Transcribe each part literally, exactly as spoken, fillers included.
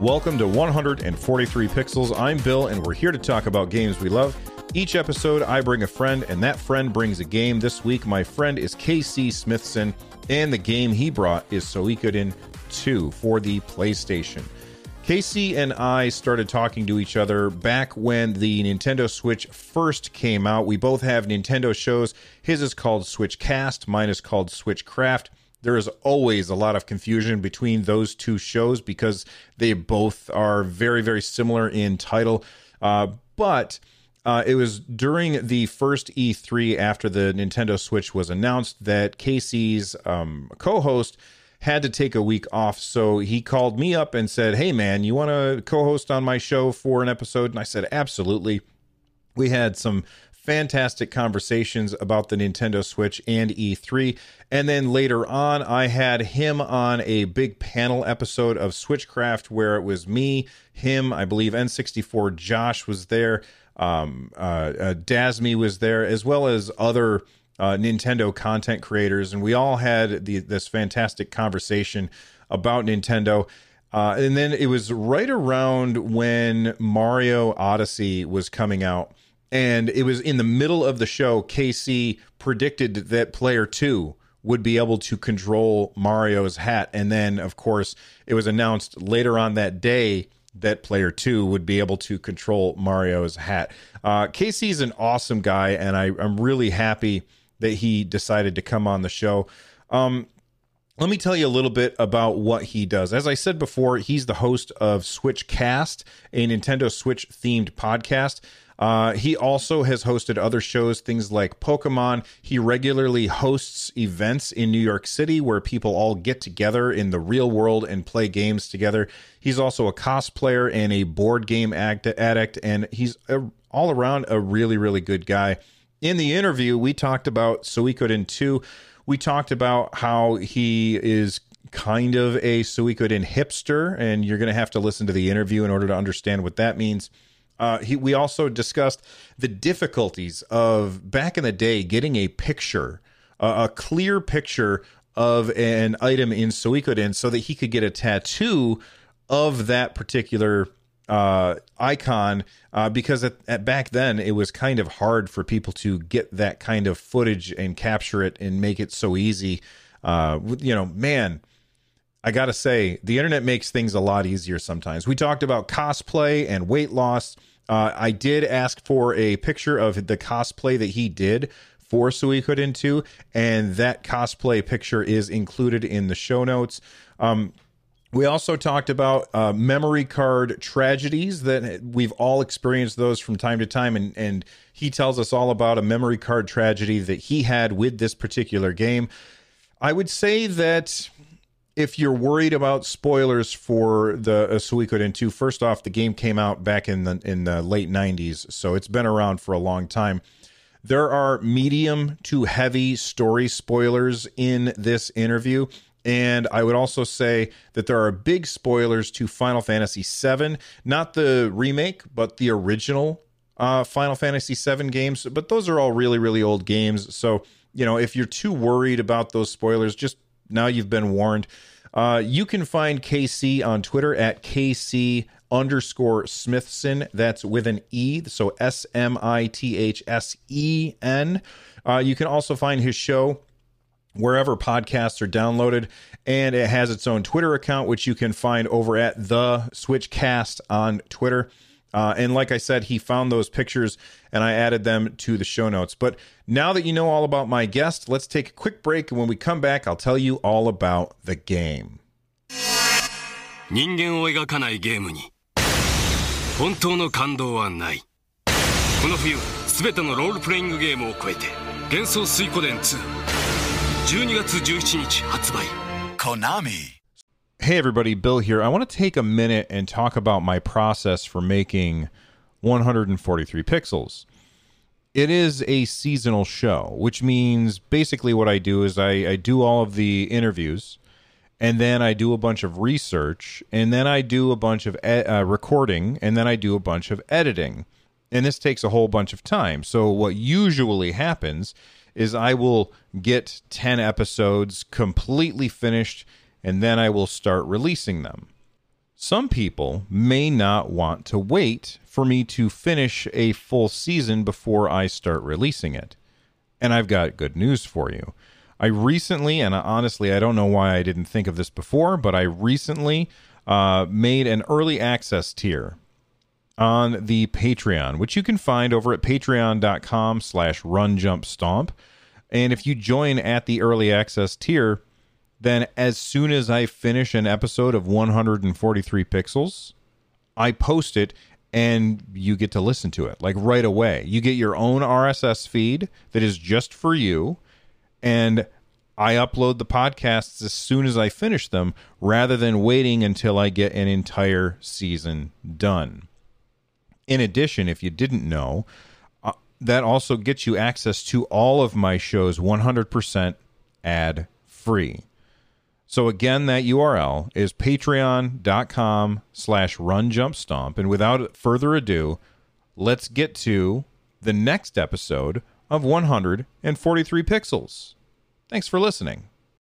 Welcome to one hundred forty-three Pixels. I'm Bill, and we're here to talk about games we love. Each episode, I bring a friend, and that friend brings a game. This week, my friend is K C Smithson, and the game he brought is Suikoden two for the PlayStation. K C and I started talking to each other back when the Nintendo Switch first came out. We both have Nintendo shows. His is called Switchcast. Mine is called Switchcraft. There is always a lot of confusion between those two shows because they both are very, very similar in title. Uh, but uh, it was during the first E three after the Nintendo Switch was announced that K C's um, co-host had to take a week off. So he called me up and said, "Hey, man, you want to co-host on my show for an episode?" And I said, "Absolutely." We had some fantastic conversations about the Nintendo Switch and E three. And then later on, I had him on a big panel episode of Switchcraft where it was me, him, I believe N sixty-four Josh was there, um, uh, uh, Dasmy was there, as well as other uh, Nintendo content creators. And we all had the, this fantastic conversation about Nintendo. Uh, and then it was right around when Mario Odyssey was coming out. And it was in the middle of the show, K C predicted that player two would be able to control Mario's hat. And then, of course, it was announced later on that day that player two would be able to control Mario's hat. Uh, K C's an awesome guy, and I, I'm really happy that he decided to come on the show. Um, let me tell you a little bit about what he does. As I said before, he's the host of Switchcast, a Nintendo Switch-themed podcast. Uh, he also has hosted other shows, things like Pokemon. He regularly hosts events in New York City where people all get together in the real world and play games together. He's also a cosplayer and a board game act- addict, and he's a, all around a really, really good guy. In the interview, we talked about Suikoden two. We talked about how he is kind of a Suikoden hipster, and you're going to have to listen to the interview in order to understand what that means. Uh, he, we also discussed the difficulties of, back in the day, getting a picture, uh, a clear picture of an item in Suikoden so that he could get a tattoo of that particular uh, icon, uh, because at, at back then it was kind of hard for people to get that kind of footage and capture it and make it so easy. Uh, you know, man, I gotta say, the internet makes things a lot easier sometimes. We talked about cosplay and weight loss. Uh, I did ask for a picture of the cosplay that he did for Suikoden two, and that cosplay picture is included in the show notes. Um, we also talked about uh, memory card tragedies, that we've all experienced those from time to time, and, and he tells us all about a memory card tragedy that he had with this particular game. I would say that if you're worried about spoilers for the uh, Suikoden two, first off, the game came out back in the in the late nineties, so it's been around for a long time. There are medium to heavy story spoilers in this interview, and I would also say that there are big spoilers to Final Fantasy seven, not the remake, but the original uh, Final Fantasy seven games. But those are all really, really old games, so you know, if you're too worried about those spoilers, just now you've been warned. Uh, you can find K C on Twitter at K C underscore Smithson. That's with an E, so S M I T H S E N. Uh, you can also find his show wherever podcasts are downloaded, and it has its own Twitter account, which you can find over at the Switchcast on Twitter. Uh, and like I said, he found those pictures, and I added them to the show notes. But now that you know all about my guest, let's take a quick break, and when we come back, I'll tell you all about the game. 人間を描かないゲームに本当の感動はない。この冬、すべてのロールプレイングゲームを超えて、幻想水湖伝ツー、じゅうにがつじゅうしちにち発売。Konami. Hey everybody, Bill here. I want to take a minute and talk about my process for making one hundred forty-three Pixels. It is a seasonal show, which means basically what I do is I, I do all of the interviews, and then I do a bunch of research, and then I do a bunch of e- uh, recording, and then I do a bunch of editing. And this takes a whole bunch of time. So what usually happens is I will get ten episodes completely finished, and then I will start releasing them. Some people may not want to wait for me to finish a full season before I start releasing it. And I've got good news for you. I recently, and honestly, I don't know why I didn't think of this before, but I recently uh, made an early access tier on the Patreon, which you can find over at patreon.com slash runjumpstomp. And if you join at the early access tier, then as soon as I finish an episode of one hundred forty-three Pixels, I post it and you get to listen to it like right away. You get your own R S S feed that is just for you, and I upload the podcasts as soon as I finish them rather than waiting until I get an entire season done. In addition, if you didn't know, uh, that also gets you access to all of my shows one hundred percent ad-free. So again, that U R L is patreon.com slash runjumpstomp. And without further ado, let's get to the next episode of one hundred forty-three Pixels. Thanks for listening.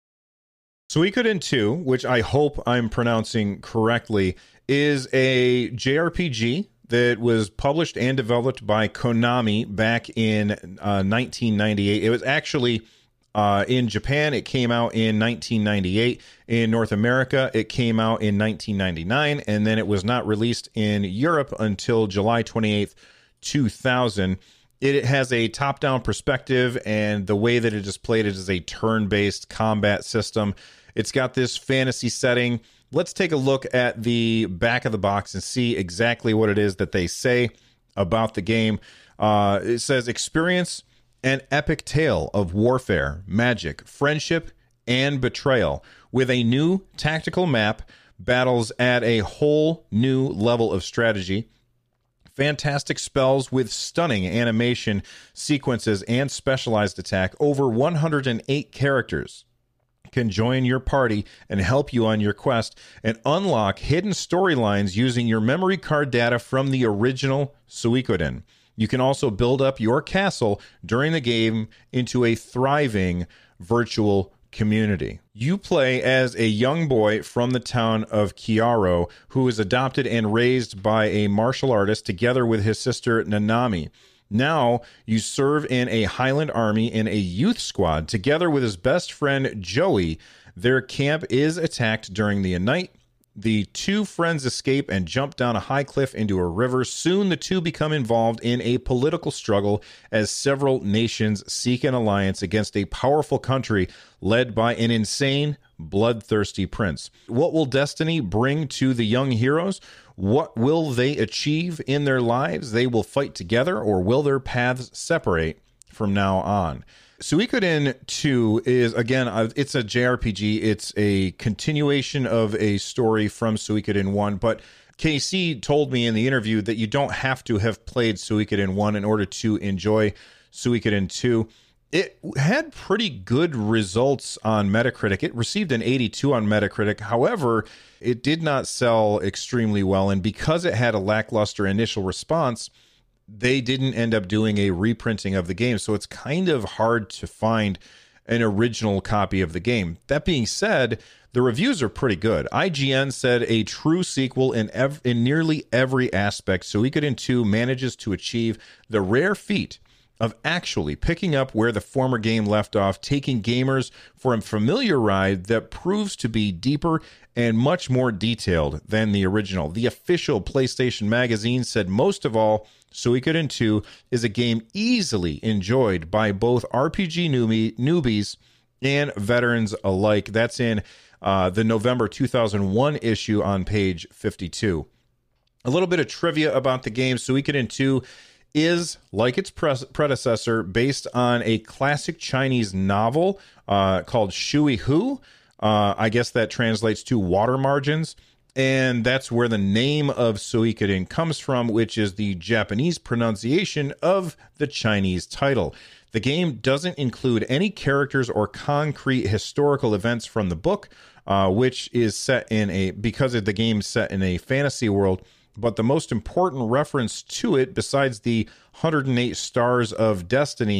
Suikoden two, which I hope I'm pronouncing correctly, is a J R P G that was published and developed by Konami back in uh, nineteen ninety-eight. It was actually... Uh, in Japan, it came out in nineteen ninety-eight. In North America, it came out in nineteen ninety-nine, and then it was not released in Europe until July twenty-eighth, two thousand. It has a top-down perspective, and the way that it is played is a turn-based combat system. It's got this fantasy setting. Let's take a look at the back of the box and see exactly what it is that they say about the game. Uh, it says, experience an epic tale of warfare, magic, friendship, and betrayal. With a new tactical map, battles add a whole new level of strategy, fantastic spells with stunning animation sequences and specialized attack. Over one hundred eight characters can join your party and help you on your quest, and unlock hidden storylines using your memory card data from the original Suikoden. You can also build up your castle during the game into a thriving virtual community. You play as a young boy from the town of Kiaro who is adopted and raised by a martial artist together with his sister Nanami. Now you serve in a Highland army in a youth squad together with his best friend Joey. Their camp is attacked during the night. The two friends escape and jump down a high cliff into a river. Soon the two become involved in a political struggle as several nations seek an alliance against a powerful country led by an insane, bloodthirsty prince. What will destiny bring to the young heroes? What will they achieve in their lives? They will fight together, or will their paths separate from now on? Suikoden two is, again, it's a J R P G. It's a continuation of a story from Suikoden one, but K C told me in the interview that you don't have to have played Suikoden one in order to enjoy Suikoden two. It had pretty good results on Metacritic. It received an eighty-two on Metacritic. However, it did not sell extremely well, and because it had a lackluster initial response, they didn't end up doing a reprinting of the game, so it's kind of hard to find an original copy of the game. That being said, the reviews are pretty good. I G N said a true sequel in ev- in nearly every aspect. Suikoden two manages to achieve the rare feat of actually picking up where the former game left off, taking gamers for a familiar ride that proves to be deeper and much more detailed than the original. The official PlayStation Magazine said, most of all, Suikoden two is a game easily enjoyed by both R P G newbie, newbies and veterans alike. That's in uh, the November two thousand one issue on page fifty-two. A little bit of trivia about the game. Suikoden two is, like its pre- predecessor, based on a classic Chinese novel uh, called Shui Hu. Uh, I guess that translates to water margins. And that's where the name of Suikoden comes from, which is the Japanese pronunciation of the Chinese title. The game doesn't include any characters or concrete historical events from the book, uh, which is set in a, because of the game set in a fantasy world. But the most important reference to it, besides the one hundred eight stars of destiny,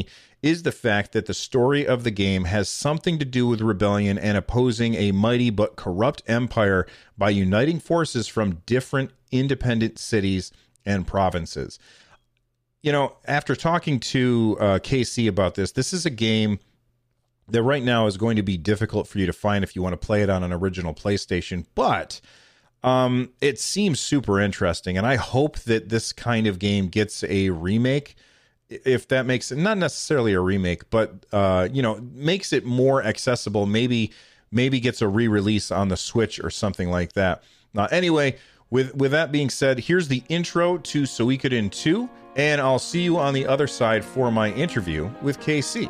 is the fact that the story of the game has something to do with rebellion and opposing a mighty but corrupt empire by uniting forces from different independent cities and provinces. You know, after talking to uh, K C about this, this is a game that right now is going to be difficult for you to find if you want to play it on an original PlayStation, but um, it seems super interesting, and I hope that this kind of game gets a remake, if that makes it, not necessarily a remake, but, uh, you know, makes it more accessible, maybe maybe gets a re-release on the Switch or something like that. Uh, anyway, with, with that being said, here's the intro to Suikoden two, and I'll see you on the other side for my interview with K C.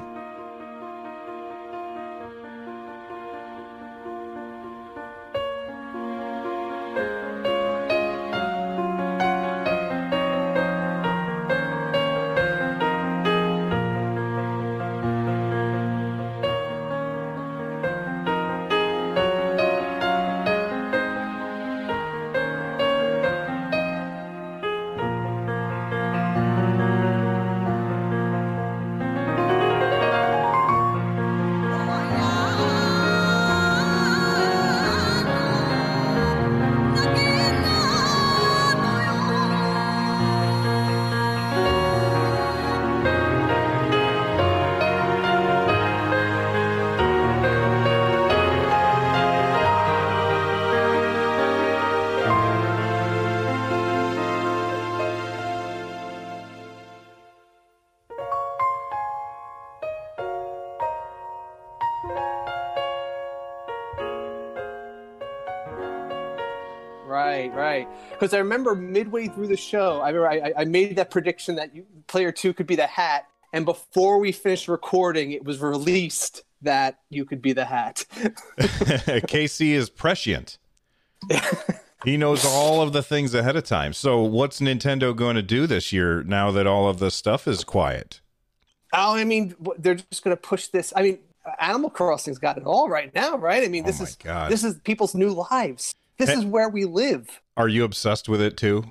Right, right. Because I remember midway through the show, I remember I, I made that prediction that you, player two could be the hat, and before we finished recording, it was released that you could be the hat. K C is prescient. He knows all of the things ahead of time. So what's Nintendo going to do this year now that all of the stuff is quiet? Oh, I mean, they're just going to push this. I mean, Animal Crossing's got it all right now, right? I mean, this oh my is God. this is people's new lives. This is where we live. Are you obsessed with it too?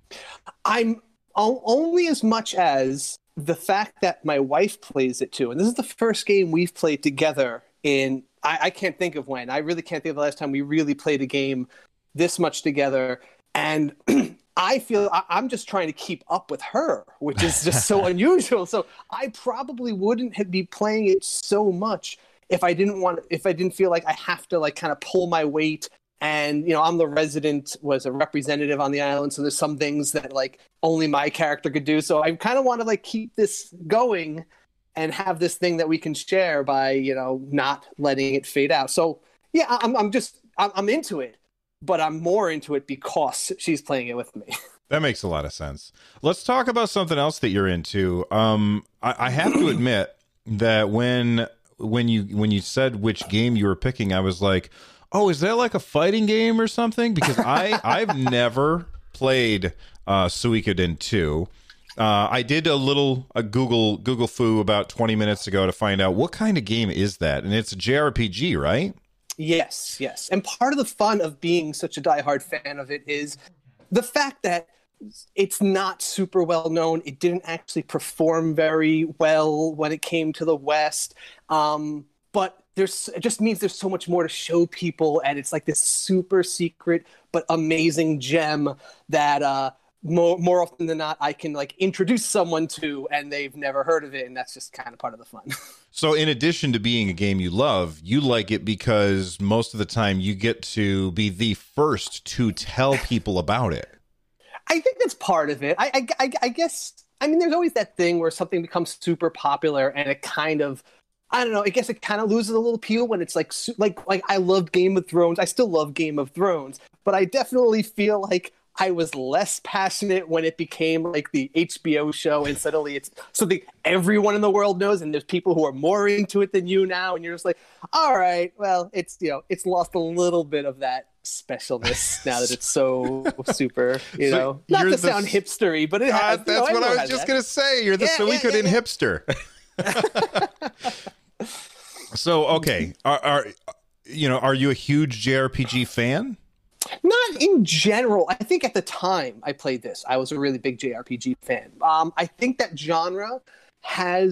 I'm o- only as much as the fact that my wife plays it too. And this is the first game we've played together in, I, I can't think of when. I really can't think of the last time we really played a game this much together. And I feel I, I'm just trying to keep up with her, which is just so unusual. So I probably wouldn't have be playing it so much if I didn't want, if I didn't feel like I have to like kind of pull my weight. And, you know, I'm the resident, was a representative on the island, so there's some things that, like, only my character could do. So I kind of want to, like, keep this going and have this thing that we can share by, you know, not letting it fade out. So, yeah, I'm, I'm just, I'm, I'm into it, but I'm more into it because she's playing it with me. That makes a lot of sense. Let's talk about something else that you're into. Um, I, I have to admit that when when you when you said which game you were picking, I was like, oh, is that like a fighting game or something? Because I, I've never played uh, Suikoden two. Uh, I did a little a Google Google foo about twenty minutes ago to find out what kind of game is that. And it's a J R P G, right? Yes, yes. And part of the fun of being such a diehard fan of it is the fact that it's not super well known. It didn't actually perform very well when it came to the West. Um, but there's, it just means there's so much more to show people, and it's like this super secret but amazing gem that uh, more more often than not I can like introduce someone to, and they've never heard of it, and that's just kind of part of the fun. So, in addition to being a game you love, you like it because most of the time you get to be the first to tell people about it. I think that's part of it. I, I, I guess. I mean, there's always that thing where something becomes super popular, and it kind of. I don't know. I guess it kind of loses a little appeal when it's like, like, like I loved Game of Thrones. I still love Game of Thrones, but I definitely feel like I was less passionate when it became like the H B O show, and suddenly it's something everyone in the world knows, and there's people who are more into it than you now, and you're just like, all right, well, it's, you know, it's lost a little bit of that specialness now that it's so super, you so know, not to the, sound hipstery, but it has. Uh, that's you know, what I was just that. gonna say. You're the yeah, Suikoden yeah, yeah, hipster. So, okay, are, are you know, are you a huge J R P G fan? Not in general. I think at the time I played this, I was a really big J R P G fan. Um, I think that genre has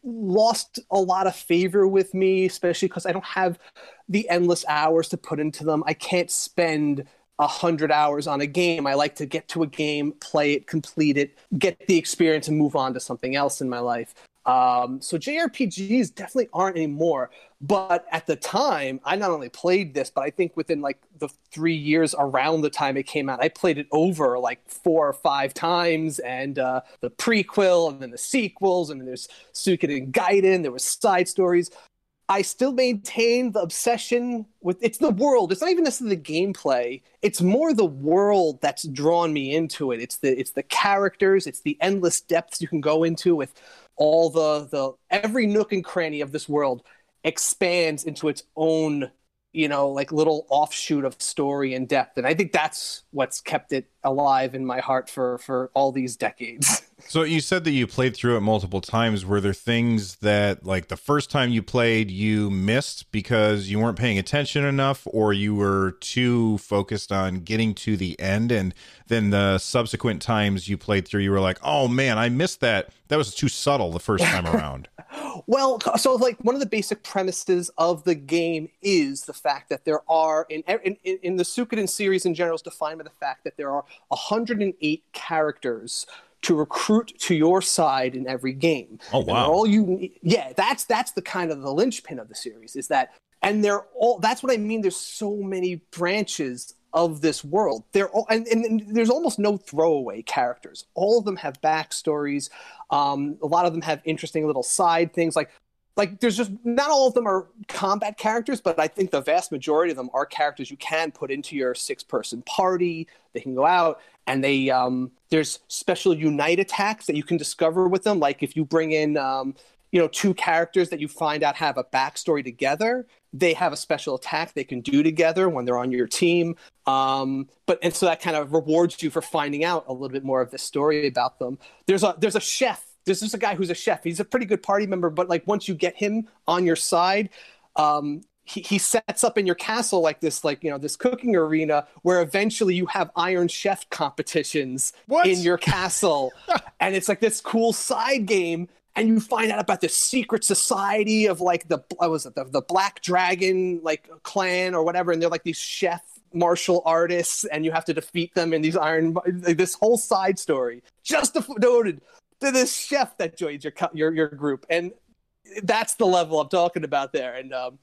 lost a lot of favor with me, especially because I don't have the endless hours to put into them. I can't spend a hundred hours on a game. I like to get to a game, play it, complete it, get the experience, and move on to something else in my life. Um, so J R P Gs definitely aren't anymore. But at the time, I not only played this, but I think within like the three years around the time it came out, I played it over like four or five times, and uh, the prequel, and then the sequels, and then there's Suikoden Gaiden, there was side stories. I still maintain the obsession with it's the world. It's not even necessarily the gameplay. It's more the world that's drawn me into it. It's the it's the characters. It's the endless depths you can go into with all the the every nook and cranny of this world expands into its own, you know, like little offshoot of story and depth. And I think that's what's kept it alive in my heart for for all these decades. So you said that you played through it multiple times. Were there things that, like, the first time you played, you missed because you weren't paying attention enough, or you were too focused on getting to the end, and then the subsequent times you played through, you were like, oh man, I missed that. That was too subtle the first time around. Well, so like one of the basic premises of the game is the fact that there are, in in, in the Suikoden series in general, is defined by the fact that there are one hundred eight characters to recruit to your side in every game. Oh, wow. And all you need, yeah, that's that's the kind of the linchpin of the series is that, and they're all, that's what I mean. There's so many branches of this world. They're all, and, and there's almost no throwaway characters. All of them have backstories. Um, a lot of them have interesting little side things. Like, like there's just, not all of them are combat characters, but I think the vast majority of them are characters you can put into your six-person party. They can go out, and they um, there's special unite attacks that you can discover with them. Like if you bring in um, you know, two characters that you find out have a backstory together, they have a special attack they can do together when they're on your team. Um, but and so that kind of rewards you for finding out a little bit more of the story about them. There's a there's a chef. There's just a guy who's a chef. He's a pretty good party member, but like once you get him on your side, um, he, he sets up in your castle like this, like, you know, this cooking arena where eventually you have Iron Chef competitions What? in your castle. And it's like this cool side game. And you find out about the secret society of like the, what was it, the, the Black Dragon like clan or whatever. And they're like these chef martial artists, and you have to defeat them in these iron, like, this whole side story just devoted to this chef that joins your your your group. And that's the level I'm talking about there. And um,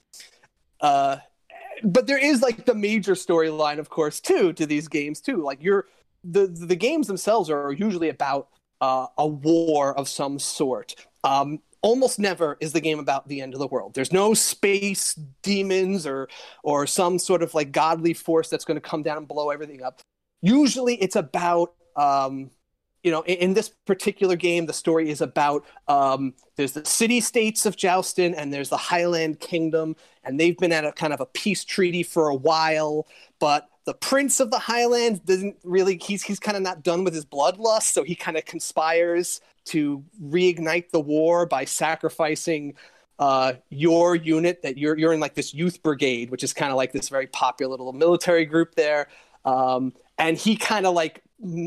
uh, but there is like the major storyline, of course, too, to these games too. Like you're the the games themselves are usually about uh, a war of some sort. Um, almost never is the game about the end of the world. There's no space demons or or some sort of like godly force that's going to come down and blow everything up. Usually it's about um, you know, in, in this particular game, the story is about um, there's the city-states of Joustin and there's the Highland Kingdom, and they've been at a kind of a peace treaty for a while, but the Prince of the Highlands doesn't really, he's he's kind of not done with his bloodlust, so he kind of conspires to reignite the war by sacrificing uh, your unit that you're you're in, like this youth brigade, which is kind of like this very popular little military group there, um, and he kind of like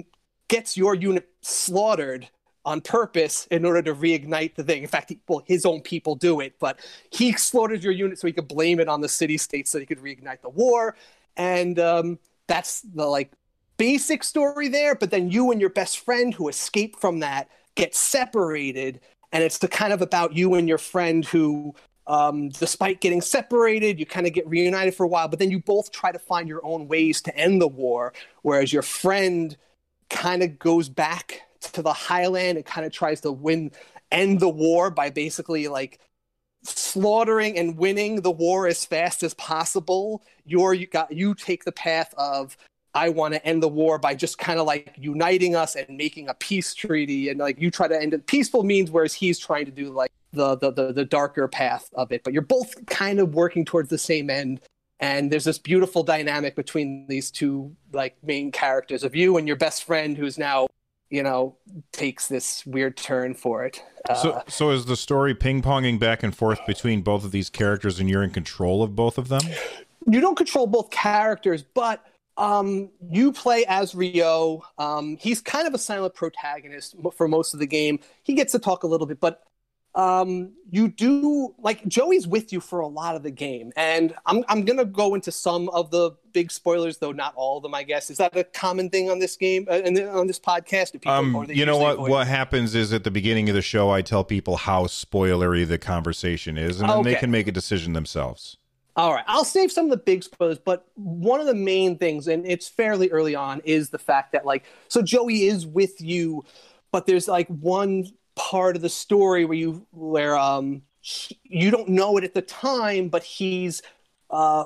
gets your unit slaughtered on purpose in order to reignite the thing. In fact, he, well, his own people do it, but he slaughtered your unit so he could blame it on the city-states so he could reignite the war. And um, that's the like basic story there. But then you and your best friend who escaped from that get separated, and it's the kind of about you and your friend who, um, despite getting separated, you kind of get reunited for a while. But then you both try to find your own ways to end the war, whereas your friend kind of goes back to the Highland and kind of tries to win, end the war by basically like slaughtering and winning the war as fast as possible. You're you got you take the path of, I want to end the war by just kind of like uniting us and making a peace treaty, and like you try to end it peaceful means, whereas he's trying to do like the the the, the darker path of it. But you're both kind of working towards the same end. And there's this beautiful dynamic between these two like main characters of you and your best friend, who's now, you know, takes this weird turn for it. Uh, so, so is the story ping-ponging back and forth between both of these characters, and you're in control of both of them? You don't control both characters, but um, you play as Ryo. Um, he's kind of a silent protagonist for most of the game. He gets to talk a little bit, but um, you do like Joey's with you for a lot of the game, and I'm I'm gonna go into some of the big spoilers, though not all of them. I guess is that a common thing on this game uh, and on this podcast? Do people, um, you know what? What happens is at the beginning of the show, I tell people how spoilery the conversation is, and then okay. they can make a decision themselves. All right, I'll save some of the big spoilers, but one of the main things, and it's fairly early on, is the fact that like so Joey is with you, but there's like one part of the story where you where um you don't know it at the time, but he's uh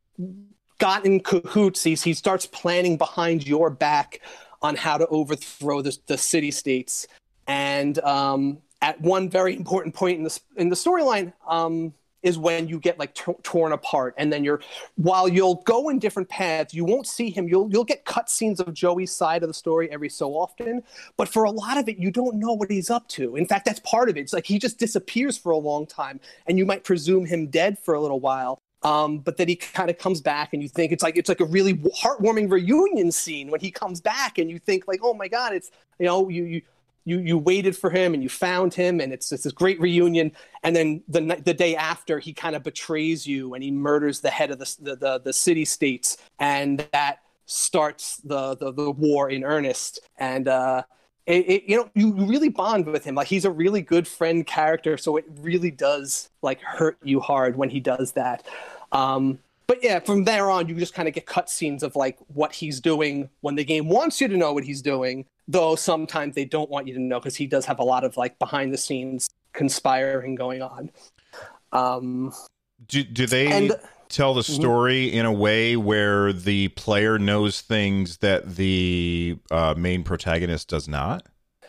got in cahoots. He's, he starts planning behind your back on how to overthrow the, the city states. And um at one very important point in the in the storyline um is when you get like t- torn apart, and then you're while you'll go in different paths, you won't see him. You'll you'll get cutscenes of Joey's side of the story every so often, but for a lot of it, you don't know what he's up to. In fact, that's part of it. It's like he just disappears for a long time, and you might presume him dead for a little while. Um, but then he kind of comes back, and you think it's like it's like a really heartwarming reunion scene when he comes back, and you think like, oh my god, it's you know you you. You you waited for him and you found him, and it's, it's this great reunion. And then the the day after, he kind of betrays you and he murders the head of the the, the, the city states, and that starts the, the, the war in earnest. And uh, it, it, you know you really bond with him. Like he's a really good friend character, so it really does like hurt you hard when he does that. Um, But yeah, from there on, you just kind of get cutscenes of like what he's doing when the game wants you to know what he's doing, though sometimes they don't want you to know because he does have a lot of like behind the scenes conspiring going on. Um, do do they and, tell the story mm-hmm. in a way where the player knows things that the uh, main protagonist does not?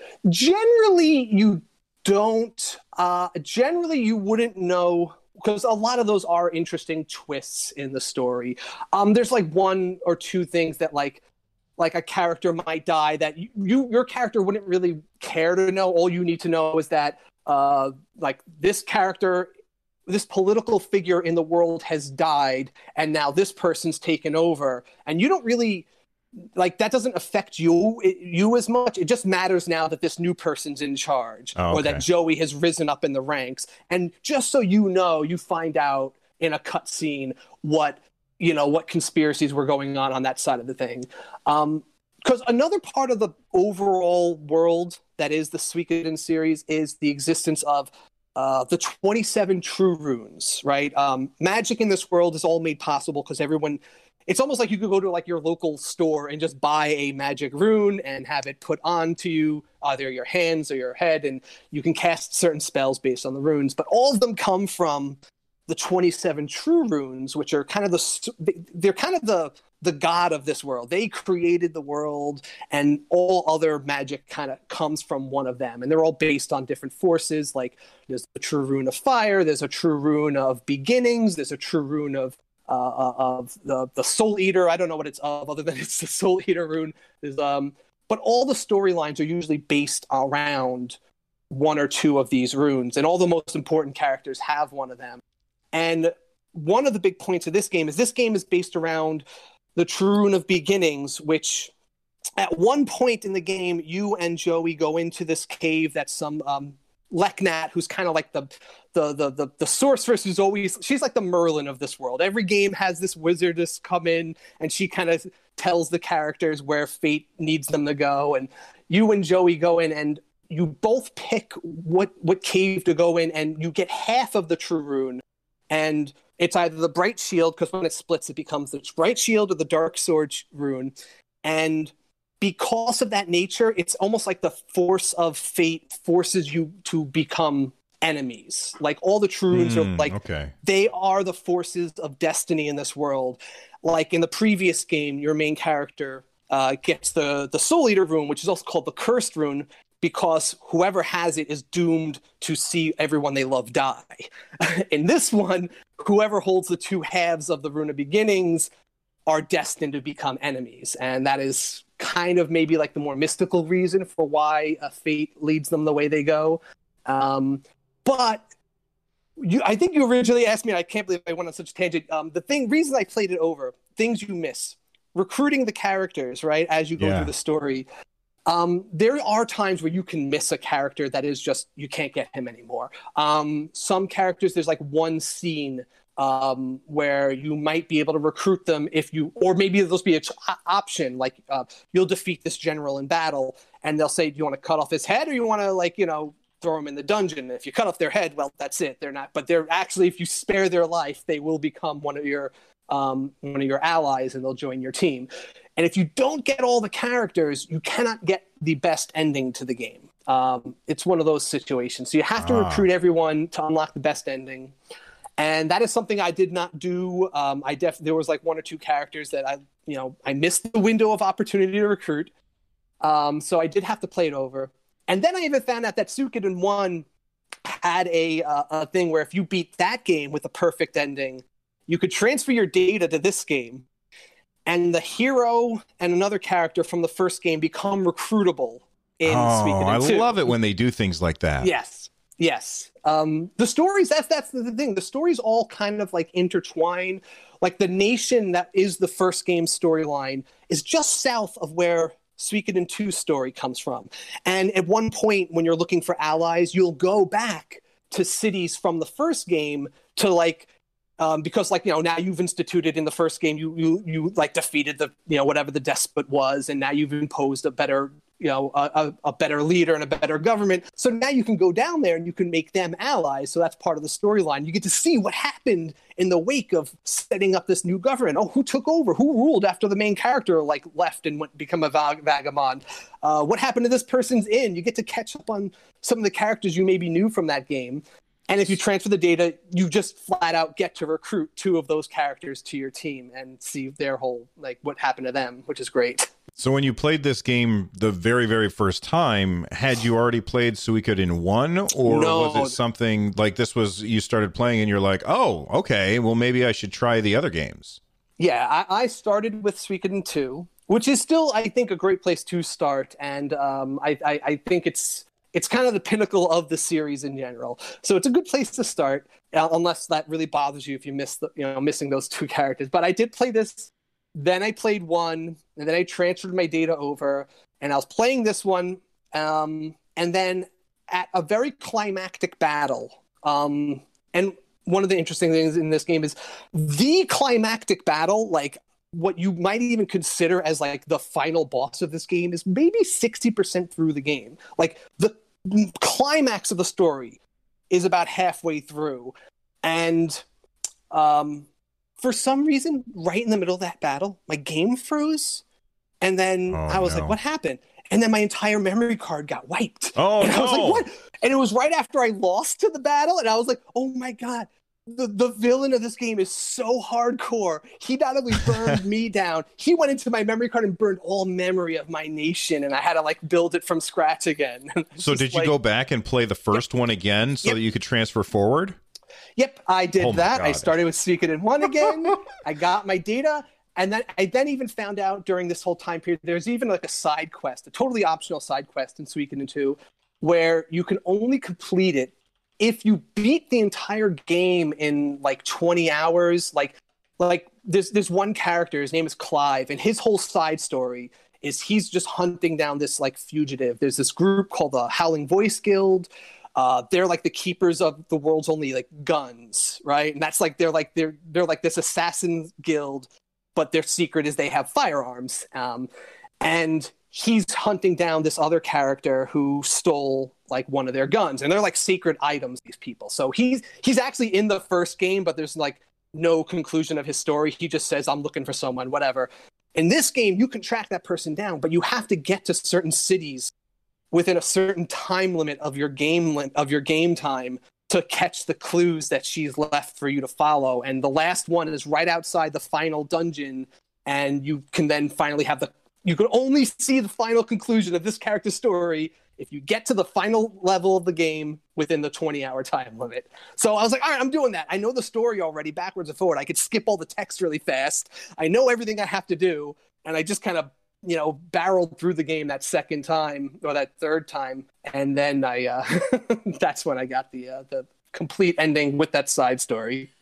Generally, you don't. Uh, generally, you wouldn't know. Because a lot of those are interesting twists in the story. Um, there's like one or two things that like like a character might die that you, you your character wouldn't really care to know. All you need to know is that uh, like this character, this political figure in the world has died, and now this person's taken over, and you don't really. Like that doesn't affect you you as much. It just matters now that this new person's in charge, oh, okay. or that Joey has risen up in the ranks. And just so you know, you find out in a cutscene what you know what conspiracies were going on on that side of the thing. Um, because another part of the overall world that is the Suikoden series is the existence of uh, the twenty-seven true runes. Right, um, magic in this world is all made possible because everyone. It's almost like you could go to like your local store and just buy a magic rune and have it put onto you, either your hands or your head, and you can cast certain spells based on the runes. But all of them come from the twenty-seven true runes, which are kind of the they're kind of the the god of this world. They created the world, and all other magic kind of comes from one of them, and they're all based on different forces. Like there's the true rune of fire, there's a true rune of beginnings, there's a true rune of Uh, of the the Soul Eater. I don't know what it's of, other than it's the Soul Eater rune. Is um, but all the storylines are usually based around one or two of these runes, and all the most important characters have one of them. And one of the big points of this game is this game is based around the true rune of beginnings, which at one point in the game, you and Joey go into this cave that some um, Leknat, who's kind of like the the, the the the sorceress who's always she's like the Merlin of this world. Every game has this wizardess come in, and she kind of tells the characters where fate needs them to go. And you and Joey go in, and you both pick what what cave to go in, and you get half of the true rune. And it's either the Bright Shield, because when it splits, it becomes the Bright Shield or the Dark Sword rune. And because of that nature, it's almost like the force of fate forces you to become enemies. Like all the true runes mm, are like, okay. They are the forces of destiny in this world. Like in the previous game, your main character uh, gets the, the Soul Eater rune, which is also called the Cursed rune, because whoever has it is doomed to see everyone they love die. In this one, whoever holds the two halves of the Rune of Beginnings are destined to become enemies. And that is kind of maybe like the more mystical reason for why a fate leads them the way they go. Um, but you, I think you originally asked me, and I can't believe I went on such a tangent. Um, the thing, reason I played it over, things you miss. Recruiting the characters, right, as you go yeah. through the story. Um, there are times where you can miss a character that is just, you can't get him anymore. Um, some characters, there's like one scene um, where you might be able to recruit them if you, or maybe there'll be an option, like uh, you'll defeat this general in battle and they'll say, do you want to cut off his head or you want to like, you know, throw them in the dungeon? If you cut off their head, well, that's it. They're not, but they're actually, if you spare their life, they will become one of your, um, one of your allies and they'll join your team. And if you don't get all the characters, you cannot get the best ending to the game. Um, it's one of those situations. So you have to ah. recruit everyone to unlock the best ending. And that is something I did not do. Um, I def there was like one or two characters that I, you know, I missed the window of opportunity to recruit. Um, so I did have to play it over. And then I even found out that Suikoden one had a, uh, a thing where if you beat that game with a perfect ending, you could transfer your data to this game. And the hero and another character from the first game become recruitable in oh, Suikoden two. I love it when they do things like that. Yes, yes. Um, the stories, that's, that's the thing. The stories all kind of like intertwine. Like the nation that is the first game storyline is just south of where Suikoden two's story comes from. And at one point when you're looking for allies, you'll go back to cities from the first game to like, Um, because, like, you know, now you've instituted in the first game, you, you, you like, defeated the, you know, whatever the despot was, and now you've imposed a better, you know, a, a better leader and a better government. So now you can go down there and you can make them allies. So that's part of the storyline. You get to see what happened in the wake of setting up this new government. Oh, who took over? Who ruled after the main character, like, left and went become a vag- vagabond? Uh, what happened to this person's inn? You get to catch up on some of the characters you maybe knew from that game. And if you transfer the data, you just flat out get to recruit two of those characters to your team and see their whole, like, what happened to them, which is great. So when you played this game the very, very first time, had you already played Suikoden one? Or no. was it something like this was, you started playing and you're like, oh, okay, well, maybe I should try the other games? Yeah, I, I started with Suikoden two, which is still, I think, a great place to start. And um, I, I, I think it's, It's kind of the pinnacle of the series in general. So it's a good place to start, uh, unless that really bothers you if you miss the, you know, missing those two characters. But I did play this, then I played one, and then I transferred my data over, and I was playing this one, um, and then at a very climactic battle, um, and one of the interesting things in this game is the climactic battle, like, what you might even consider as like the final boss of this game is maybe sixty percent through the game. Like the climax of the story is about halfway through. And um, for some reason, right in the middle of that battle, my game froze. And then oh, I was no. like, what happened? And then my entire memory card got wiped. Oh, and I no. was like, what? And it was right after I lost to the battle. And I was like, oh my God. The, the villain of this game is so hardcore. He not only burned me down, he went into my memory card and burned all memory of my nation, and I had to like build it from scratch again. So did you like, go back and play the first yep. one again so yep. that you could transfer forward? Yep, I did oh that. I started with Suikoden one again. I got my data, and then I then even found out during this whole time period, there's even like a side quest, a totally optional side quest in Suikoden two, where you can only complete it if you beat the entire game in like twenty hours. Like, like there's there's one character, his name is Clive, and his whole side story is he's just hunting down this like fugitive. There's this group called the Howling Voice Guild. Uh, they're like the keepers of the world's only like guns, right? And that's like they're like they're they're like this assassin guild, but their secret is they have firearms. Um, and he's hunting down this other character who stole like one of their guns, and they're like sacred items, these people. So he's he's actually in the first game, but there's like no conclusion of his story. He just says, I'm looking for someone, whatever. In this game, you can track that person down, but you have to get to certain cities within a certain time limit of your game of your game time to catch the clues that she's left for you to follow. And the last one is right outside the final dungeon, and you can then finally have the you can only see the final conclusion of this character's story if you get to the final level of the game within the twenty hour time limit. So I was like, all right, I'm doing that. I know the story already backwards and forward. I could skip all the text really fast. I know everything I have to do. And I just kind of, you know, barreled through the game that second time or that third time. And then I, uh, that's when I got the, uh, the complete ending with that side story.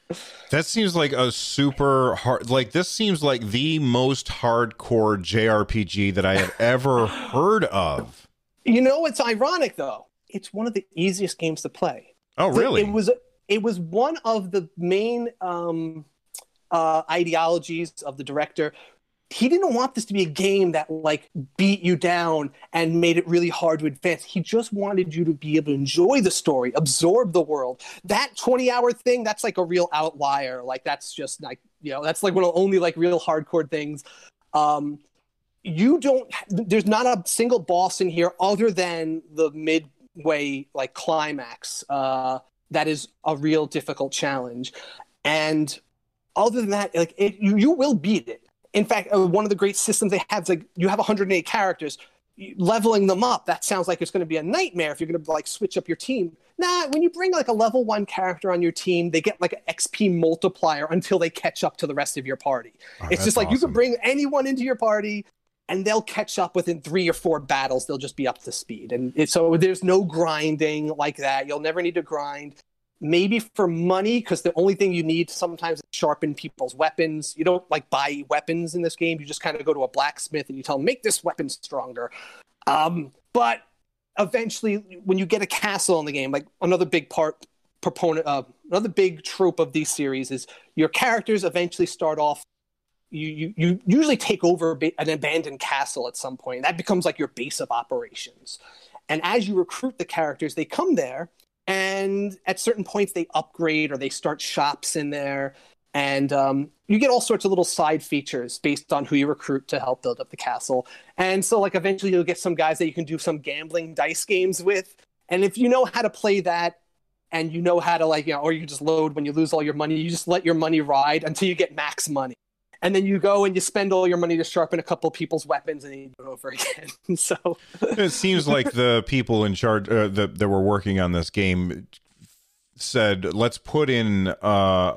That seems like a super hard, like this seems like the most hardcore J R P G that I have ever heard of. You know, it's ironic though. It's one of the easiest games to play. Oh, really? It was it was one of the main um, uh, ideologies of the director. He didn't want this to be a game that like beat you down and made it really hard to advance. He just wanted you to be able to enjoy the story, absorb the world. That twenty hour thing, that's like a real outlier. Like that's just like, you know, that's like one of the only like real hardcore things. Um, you don't, there's not a single boss in here other than the midway like climax. Uh, that is a real difficult challenge. And other than that, like it, you, you will beat it. In fact, uh, one of the great systems they have is like you have one hundred eight characters, leveling them up. That sounds like it's going to be a nightmare if you're going to like switch up your team. Nah, when you bring like a level one character on your team, they get like an X P multiplier until they catch up to the rest of your party. Oh, it's just like awesome. You can bring anyone into your party and they'll catch up within three or four battles. They'll just be up to speed. And it, so there's no grinding like that. You'll never need to grind. Maybe for money, because the only thing you need sometimes is sharpen people's weapons. You don't like buy weapons in this game. You just kind of go to a blacksmith and you tell them, make this weapon stronger. Um, but eventually, when you get a castle in the game, like another big part proponent, uh, another big trope of these series is your characters eventually start off. You, you you usually take over an abandoned castle at some point. That becomes like your base of operations. And as you recruit the characters, they come there. And at certain points, they upgrade or they start shops in there. And um, you get all sorts of little side features based on who you recruit to help build up the castle. And so like eventually you'll get some guys that you can do some gambling dice games with. And if you know how to play that and you know how to like, you know, or you just load when you lose all your money, you just let your money ride until you get max money. And then you go and you spend all your money to sharpen a couple people's weapons and then you do it over again. So it seems like the people in charge uh, that, that were working on this game said, let's put in uh,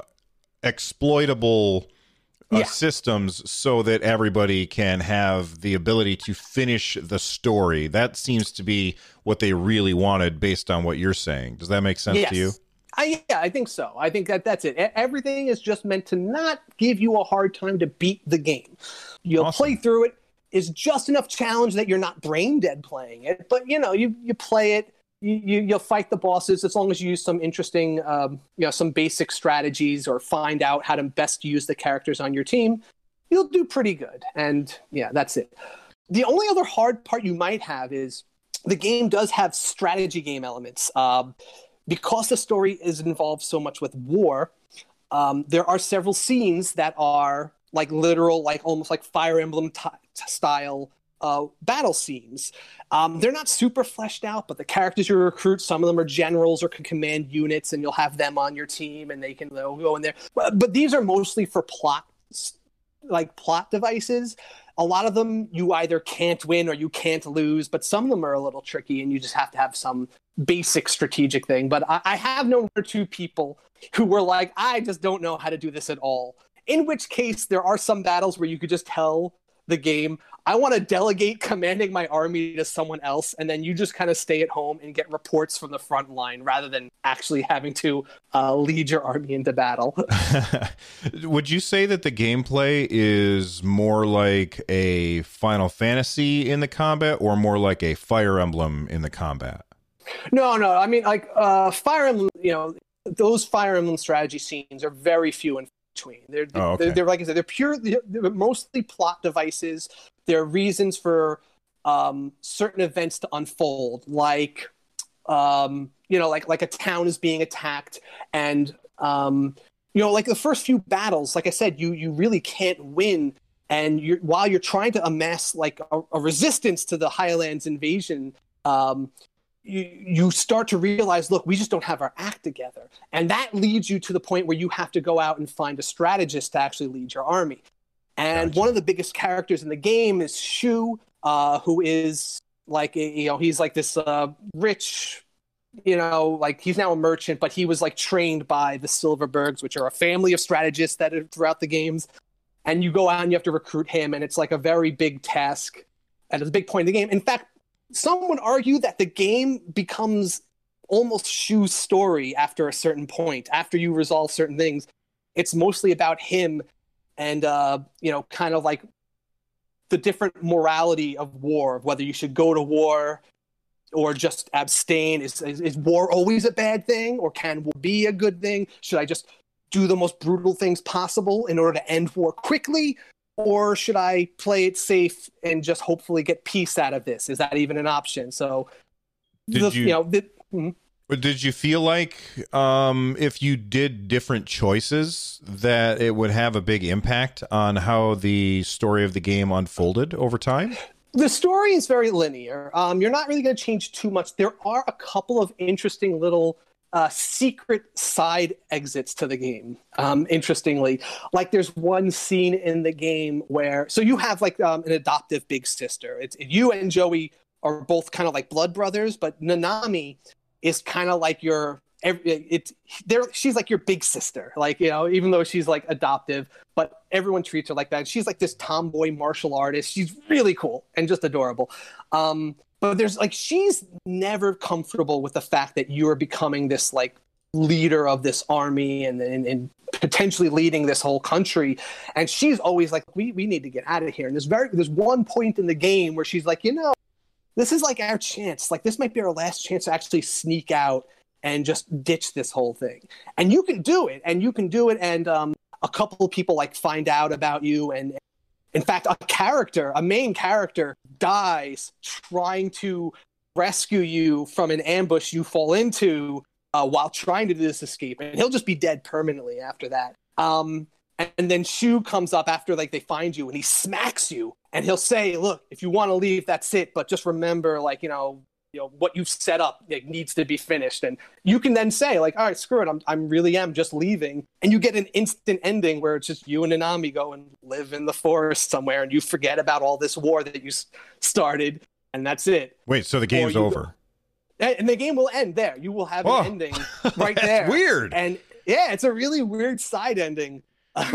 exploitable uh, yeah. systems so that everybody can have the ability to finish the story. That seems to be what they really wanted based on what you're saying. Does that make sense yes. to you? I, yeah, I think so. I think that that's it. Everything is just meant to not give you a hard time to beat the game. You'll Awesome. play through it. It's just enough challenge that you're not brain dead playing it. But, you know, you, you play it. You, you, you'll fight the bosses as long as you use some interesting, um, you know, some basic strategies or find out how to best use the characters on your team. You'll do pretty good. And, yeah, that's it. The only other hard part you might have is the game does have strategy game elements. Um, Because the story is involved so much with war, um, there are several scenes that are like literal, like almost like Fire Emblem t- style uh, battle scenes. Um, they're not super fleshed out, but the characters you recruit, some of them are generals or can command units, and you'll have them on your team, and they can they'll go in there. But, but these are mostly for plot, like plot devices. A lot of them you either can't win or you can't lose, but some of them are a little tricky, and you just have to have some basic strategic thing. But I, I have known one or two people who were like, I just don't know how to do this at all. In which case, there are some battles where you could just tell the game, I want to delegate commanding my army to someone else, and then you just kind of stay at home and get reports from the front line rather than actually having to uh, lead your army into battle. Would you say that the gameplay is more like a Final Fantasy in the combat or more like a Fire Emblem in the combat? No, no. I mean, like uh, Fire Emblem, you know, those Fire Emblem strategy scenes are very few and between. They're, oh, okay. they're, they're like I said, they're pure. They're, they're mostly plot devices. They're reasons for um, certain events to unfold, like um, you know, like like a town is being attacked, and um, you know, like the first few battles. Like I said, you you really can't win, and you're while you're trying to amass like a, a resistance to the Highlands invasion. Um, You, you start to realize, look, we just don't have our act together. And that leads you to the point where you have to go out and find a strategist to actually lead your army. And Gotcha. One of the biggest characters in the game is Shu, uh, who is like, a, you know, he's like this uh, rich, you know, like he's now a merchant, but he was like trained by the Silverbergs, which are a family of strategists that are throughout the games. And you go out and you have to recruit him. And it's like a very big task. And it's a big point in the game. In fact, some would argue that the game becomes almost Shu's story after a certain point, after you resolve certain things. it's mostly about him and, uh, you know, kind of like the different morality of war, whether you should go to war or just abstain. Is, is, is war always a bad thing, or can war be a good thing? Should I just do the most brutal things possible in order to end war quickly? Or should I play it safe and just hopefully get peace out of this? Is that even an option? So, did the, you, you know, the, mm-hmm. But did you feel like um, if you did different choices that it would have a big impact on how the story of the game unfolded over time? The story is very linear. Um, you're not really going to change too much. There are a couple of interesting little uh, secret side exits to the game. Um, interestingly, like there's one scene in the game where, so you have like um, an adoptive big sister. It's you and Joey are both kind of like blood brothers, but Nanami is kind of like your, it's there. She's like your big sister, like, you know, even though she's like adoptive, but everyone treats her like that. She's like this tomboy martial artist. She's really cool and just adorable. Um, but there's like, she's never comfortable with the fact that you're becoming this like leader of this army and, and, and potentially leading this whole country. And she's always like, we, we need to get out of here. And there's very, there's one point in the game where she's like, you know, this is like our chance. Like this might be our last chance to actually sneak out and just ditch this whole thing. And you can do it, and you can do it. And um, a couple of people like find out about you. And in fact, a character, a main character dies trying to rescue you from an ambush you fall into uh, while trying to do this escape. And he'll just be dead permanently after that. Um, and, and then Shu comes up after like they find you, and he smacks you. And he'll say, look, if you want to leave, that's it. But just remember, like, you know, you know, what you've set up, it needs to be finished. And you can then say, like, all right, screw it. I'm, I'm really am just leaving. And you get an instant ending where it's just you and Nanami go and live in the forest somewhere. And you forget about all this war that you started. And that's it. Wait, so the game's over. Go, and the game will end there. You will have an oh. ending right there. Weird. And yeah, it's a really weird side ending.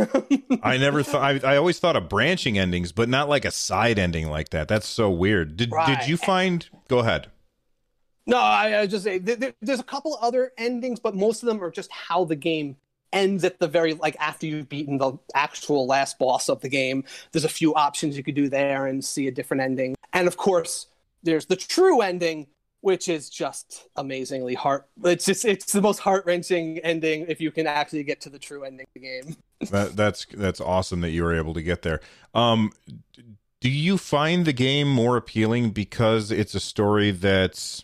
I never thought I, I always thought of branching endings, but not like a side ending like that. That's so weird. Did right. did you find go ahead? No, I, I just say there, there's a couple other endings, but most of them are just how the game ends at the very, like after you've beaten the actual last boss of the game. There's a few options you could do there and see a different ending. And of course, there's the true ending, which is just amazingly heart. It's just it's the most heart wrenching ending if you can actually get to the true ending of the game. that, that's that's awesome that you were able to get there. Um, do you find the game more appealing because it's a story that's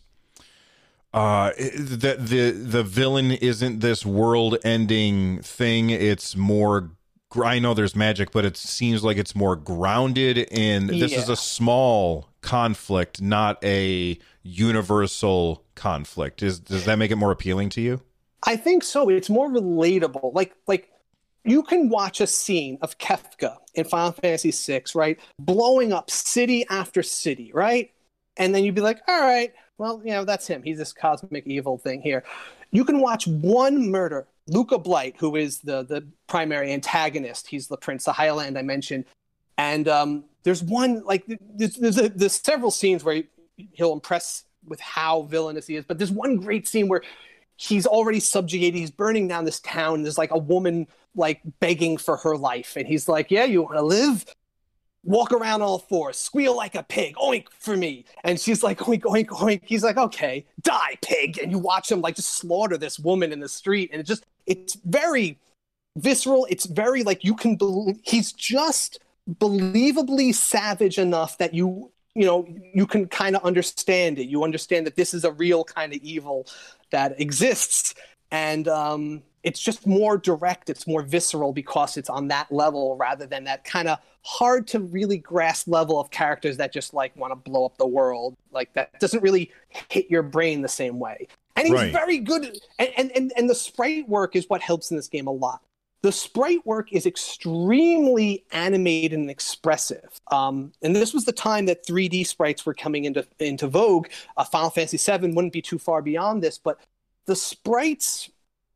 uh that the the villain isn't this world-ending thing? It's more. I know there's magic, but it seems like it's more grounded in this yeah. is a small conflict, not a universal conflict. Is does that make it more appealing to you? I think so. It's more relatable. Like like you can watch a scene of Kefka in Final Fantasy six, right? Blowing up city after city, right? And then you'd be like, all right, well, you know, that's him. He's this cosmic evil thing here. You can watch one murder. Luca Blight, who is the, the primary antagonist. He's the Prince of Highland I mentioned. And um, there's one, like, there's, there's, a, there's several scenes where he, he'll impress with how villainous he is. But there's one great scene where he's already subjugated. He's burning down this town. There's like a woman like begging for her life. And he's like, yeah, you want to live? Walk around all fours, squeal like a pig, oink for me. And she's like, oink, oink, oink. He's like, okay, die, pig. And you watch him like just slaughter this woman in the street. And it just, it's very visceral. It's very like you can believe he's just believably savage enough that you, you know, you can kind of understand it. You understand that this is a real kind of evil that exists. And um, it's just more direct. It's more visceral because it's on that level rather than that kind of hard to really grasp level of characters that just like want to blow up the world. Like that doesn't really hit your brain the same way. And he's right. very good. And, and, and, and the sprite work is what helps in this game a lot. The sprite work is extremely animated and expressive. Um, and this was the time that three D sprites were coming into, into vogue. Uh, Final Fantasy seven wouldn't be too far beyond this, but the sprites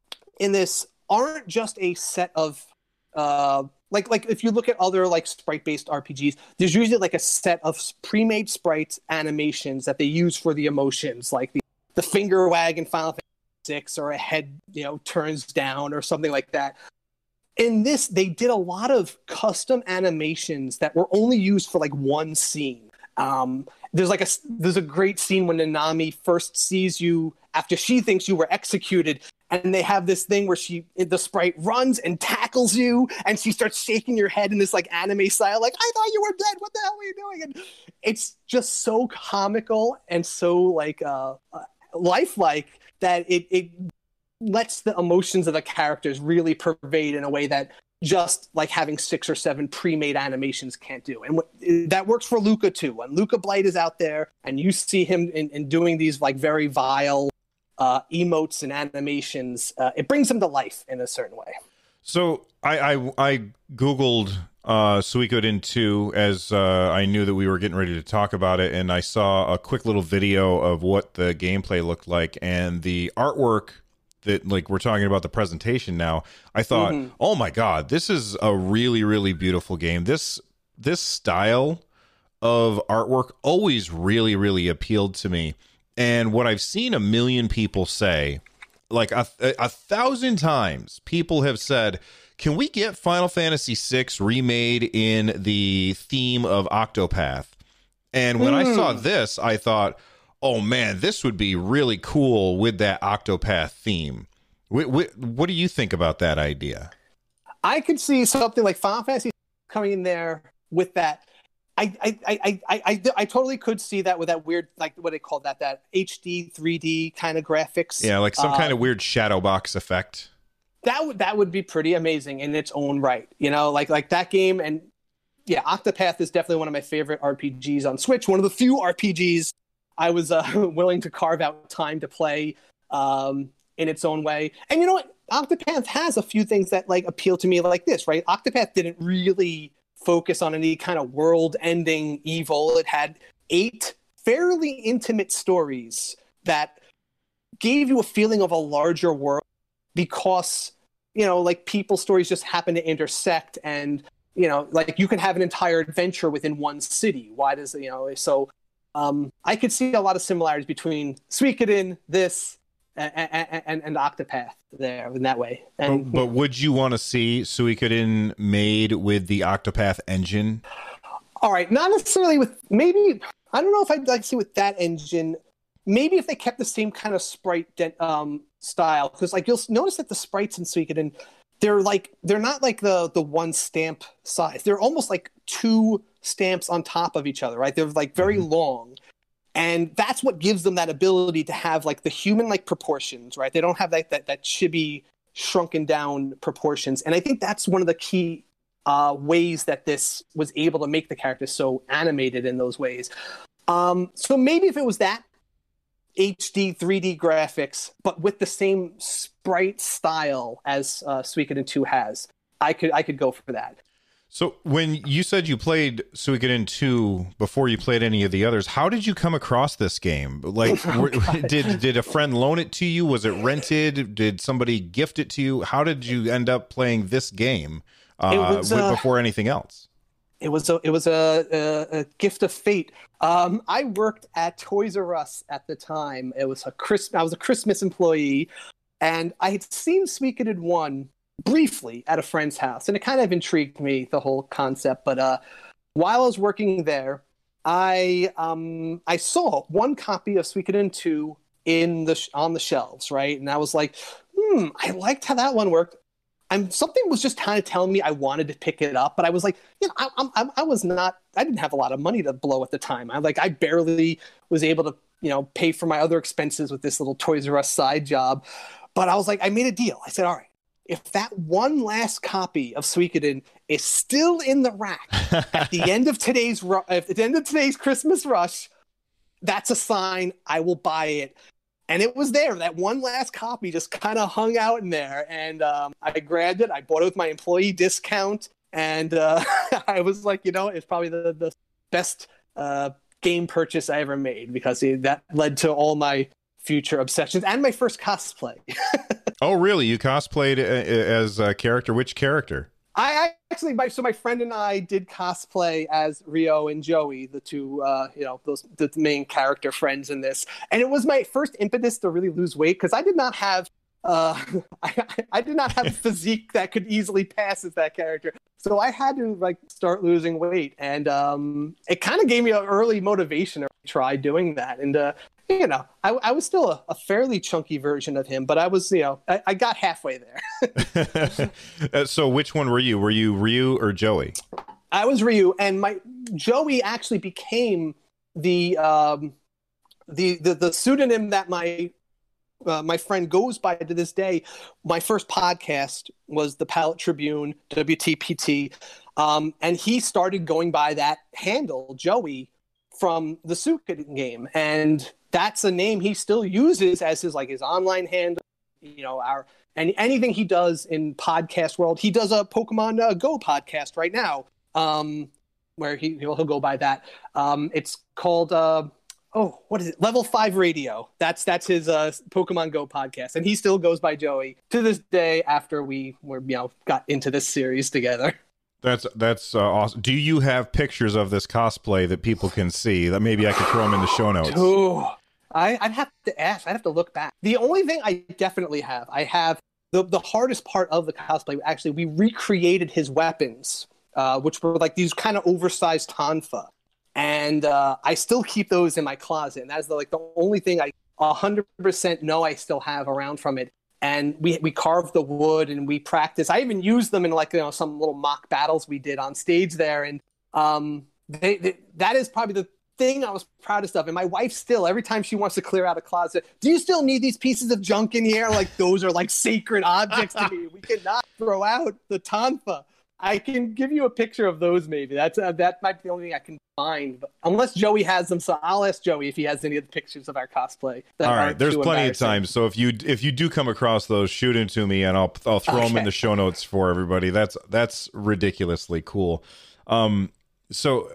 in this aren't just a set of uh, like like if you look at other like sprite-based R P Gs, there's usually like a set of pre-made sprites animations that they use for the emotions, like the, the finger wag in Final Fantasy six or a head, you know, turns down or something like that. in this, they did a lot of custom animations that were only used for like one scene. Um, there's like a there's a great scene when Nanami first sees you after she thinks you were executed, and they have this thing where she the sprite runs and tackles you, and she starts shaking your head in this like anime style, like, I thought you were dead. What the hell were you doing? And it's just so comical and so like uh, uh, lifelike that it it lets the emotions of the characters really pervade in a way that just like having six or seven pre-made animations can't do. And what, that works for Luca too. When Luca Blight is out there and you see him in, in doing these like very vile uh, emotes and animations, uh, it brings him to life in a certain way. So I I, I Googled uh, Suikoden two as uh, I knew that we were getting ready to talk about it, and I saw a quick little video of what the gameplay looked like, and the artwork that, like, we're talking about the presentation now, I thought, mm-hmm. oh my God, this is a really, really beautiful game. This this style of artwork always really, really appealed to me. And what I've seen a million people say, like a, a thousand times, people have said, can we get Final Fantasy six remade in the theme of Octopath? And when mm. I saw this, I thought, oh man, this would be really cool with that Octopath theme. What, what, what do you think about that idea? I could see something like Final Fantasy coming in there with that. I I, I, I, I, I totally could see that with that weird, like what they call that, that H D three D kind of graphics. Yeah, like some uh, kind of um, weird shadow box effect. That would that would be pretty amazing in its own right. You know, like like that game. And yeah, Octopath is definitely one of my favorite R P Gs on Switch. One of the few R P Gs I was uh, willing to carve out time to play um, in its own way. And you know what? Octopath has a few things that like appeal to me like this, right? Octopath didn't really focus on any kind of world-ending evil. It had eight fairly intimate stories that gave you a feeling of a larger world because, you know, like people's stories just happen to intersect, and, you know, like you can have an entire adventure within one city. Why does, you know, so... Um, I could see a lot of similarities between Suikoden, this, and, and, and Octopath there in that way. And, but, but would you want to see Suikoden made with the Octopath engine? All right, not necessarily with, maybe, I don't know if I'd like to see with that engine. Maybe if they kept the same kind of sprite um, style, because like you'll notice that the sprites in Suikoden, they're like, they're not like the the one stamp size. They're almost like two stamps on top of each other, right? They're like very mm-hmm. long. And that's what gives them that ability to have like the human like proportions, right? They don't have that that, that chibi shrunken down proportions. And I think that's one of the key uh, ways that this was able to make the character so animated in those ways. Um, so maybe if it was that H D three D graphics, but with the same sprite style as uh, Suikoden two has, I could I could go for that. So when you said you played Suikoden two before you played any of the others, how did you come across this game? Like, oh, were, did did a friend loan it to you? Was it rented? Did somebody gift it to you? How did you end up playing this game uh, was, uh, before anything else? It was a it was a, a, a gift of fate. Um, I worked at Toys R Us at the time. It was a Christ- I was a Christmas employee, and I had seen Suikoden one briefly at a friend's house, and it kind of intrigued me, the whole concept. But uh, while I was working there, I um, I saw one copy of Suikoden two in the sh- on the shelves, right? And I was like, hmm, I liked how that one worked. I'm something was just kind of telling me I wanted to pick it up, but I was like, you know, I, I, I was not, I didn't have a lot of money to blow at the time. I like, I barely was able to, you know, pay for my other expenses with this little Toys R Us side job. But I was like, I made a deal. I said, all right, if that one last copy of Suikoden is still in the rack at the end of today's, at the end of today's Christmas rush, that's a sign I will buy it. And it was there. That one last copy just kind of hung out in there. And um, I grabbed it. I bought it with my employee discount. And uh, I was like, you know, it's probably the, the best uh, game purchase I ever made, because that led to all my future obsessions and my first cosplay. Oh, really? You cosplayed as a character? Which character? I actually, my, so my friend and I did cosplay as Ryo and Joey, the two, uh, you know, those the main character friends in this. And it was my first impetus to really lose weight, because I did not have uh, I, I did not have a physique that could easily pass as that character. So I had to like start losing weight, and um, it kind of gave me an early motivation to try doing that. And uh, you know, I, I was still a, a fairly chunky version of him, but I was, you know, I, I got halfway there. uh, so which one were you? Were you Ryu or Joey? I was Ryu, and my Joey actually became the um, the, the the pseudonym that my uh, my friend goes by to this day. My first podcast was the Palette Tribune, W T P T, um, and he started going by that handle, Joey, from the Suikoden game, and that's a name he still uses as his like his online handle. You know, our and anything he does in podcast world, he does a Pokemon uh, Go podcast right now, um, where he he'll, he'll go by that. Um, it's called uh, oh, what is it? Level Five Radio. That's that's his uh, Pokemon Go podcast, and he still goes by Joey to this day after we were you know got into this series together. That's that's uh, awesome. Do you have pictures of this cosplay that people can see? That maybe I could throw them in the show notes. Ooh, I, I'd have to ask. I'd have to look back. The only thing I definitely have, I have the the hardest part of the cosplay. Actually, we recreated his weapons, uh, which were like these kind of oversized tonfa, and uh, I still keep those in my closet. And that's the, like the only thing I one hundred percent know I still have around from it. And we we carved the wood and we practiced. I even used them in like you know some little mock battles we did on stage there. And um, they, they, that is probably the thing I was proudest of. And my wife still, every time she wants to clear out a closet, do you still need these pieces of junk in here? Like those are like sacred objects to me. We cannot throw out the tonfa. I can give you a picture of those maybe. That's uh, that might be the only thing I can find. But unless Joey has them, so I'll ask Joey if he has any of the pictures of our cosplay. All right, there's plenty of time. So if you if you do come across those, shoot them to me, and I'll I'll throw okay. them in the show notes for everybody. That's that's ridiculously cool. Um, so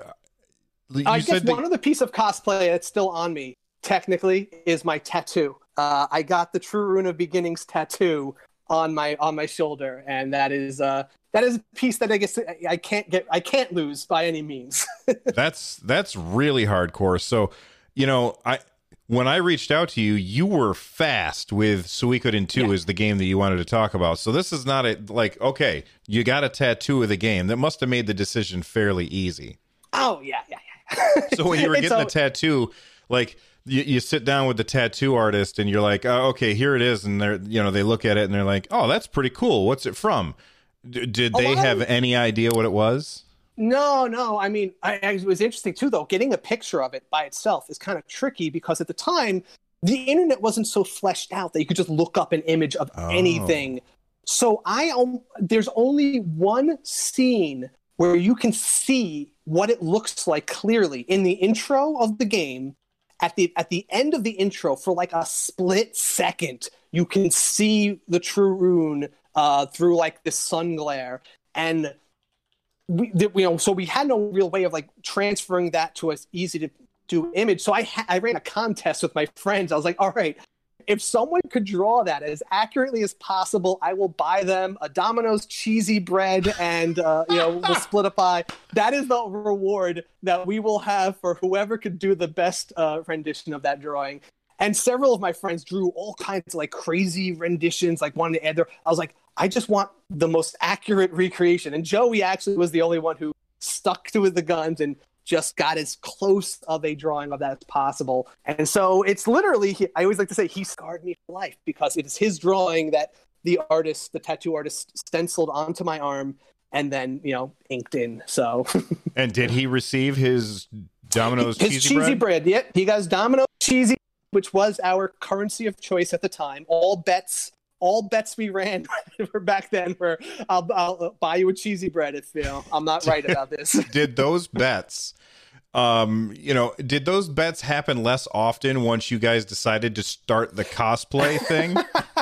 you I said guess that... one other piece of cosplay that's still on me technically is my tattoo. Uh, I got the True Rune of Beginnings tattoo on my on my shoulder, and that is uh that is a piece that I guess I can't get I can't lose by any means. that's that's really hardcore. So, you know, I when I reached out to you, you were fast with Suikoden two yeah. as the game that you wanted to talk about. So this is not a like okay, you got a tattoo of the game. That must have made the decision fairly easy. Oh yeah, yeah, yeah. So when you were getting a- the tattoo, like You, you sit down with the tattoo artist and you're like, oh, okay, here it is. And they're, you know, they look at it and they're like, oh, that's pretty cool. What's it from? D- did they have any idea what it was? No, no. I mean, I, I, it was interesting too, though. Getting a picture of it by itself is kind of tricky because at the time, the internet wasn't so fleshed out that you could just look up an image of oh. anything. So I, um, there's only one scene where you can see what it looks like clearly in the intro of the game. At the at the end of the intro, for like a split second, you can see the True Rune uh, through like this sun glare, and we, the, you know, so we had no real way of like transferring that to an easy to do image. So I ha- I ran a contest with my friends. I was like, all right, if someone could draw that as accurately as possible, I will buy them a Domino's cheesy bread and, uh, you know, we'll split a pie. That is the reward that we will have for whoever could do the best uh, rendition of that drawing. And several of my friends drew all kinds of like crazy renditions, like wanting to add their, I was like, I just want the most accurate recreation. And Joey actually was the only one who stuck to the guns and just got as close of a drawing of that as possible. And so it's literally, I always like to say, he scarred me for life because it is his drawing that the artist, the tattoo artist, stenciled onto my arm and then, you know, inked in. So. And did he receive his Domino's his cheesy, cheesy bread? bread? Yep, he got his Domino's cheesy, which was our currency of choice at the time. All bets All bets we ran were back then were I'll, I'll buy you a cheesy bread if you know I'm not right about this. Did those bets, um, you know, did those bets happen less often once you guys decided to start the cosplay thing?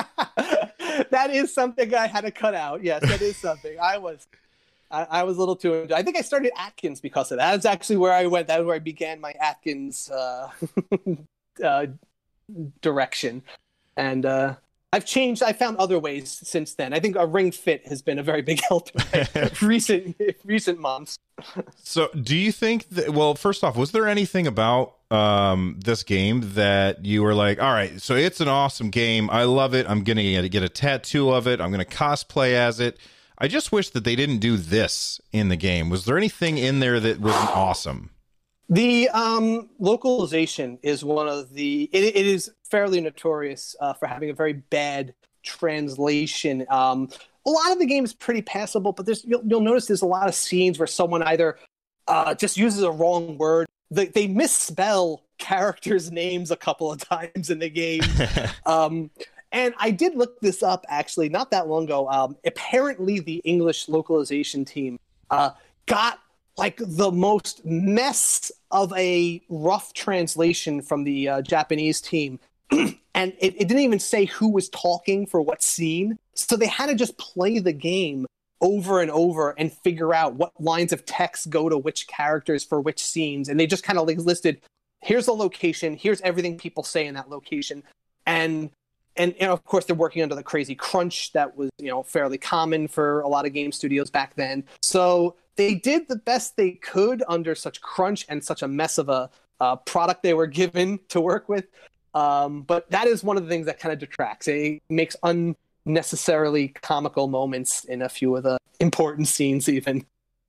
That is something I had to cut out. Yes, that is something. I was, I, I was a little too. I think I started Atkins because of that. That's actually where I went. That's where I began my Atkins uh, uh, direction, and. Uh, I've changed. I found other ways since then. I think a Ring Fit has been a very big help in recent recent months. So, do you think that? Well, first off, was there anything about um, this game that you were like, all right, so it's an awesome game. I love it. I'm going to get a tattoo of it. I'm going to cosplay as it. I just wish that they didn't do this in the game. Was there anything in there that was awesome? The um, localization is one of the, it, it is fairly notorious uh, for having a very bad translation. Um, a lot of the game is pretty passable, but there's you'll, you'll notice there's a lot of scenes where someone either uh, just uses a wrong word. They, they misspell characters' names a couple of times in the game. um, and I did look this up, actually, not that long ago. Um, apparently, the English localization team uh, got like the most mess of a rough translation from the uh, Japanese team. And it, it didn't even say who was talking for what scene. So they had to just play the game over and over and figure out what lines of text go to which characters for which scenes. And they just kind of like listed, here's the location, here's everything people say in that location. And And, and of course, they're working under the crazy crunch that was, you know, fairly common for a lot of game studios back then. So they did the best they could under such crunch and such a mess of a uh, product they were given to work with. Um, but that is one of the things that kind of detracts. It makes unnecessarily comical moments in a few of the important scenes, even.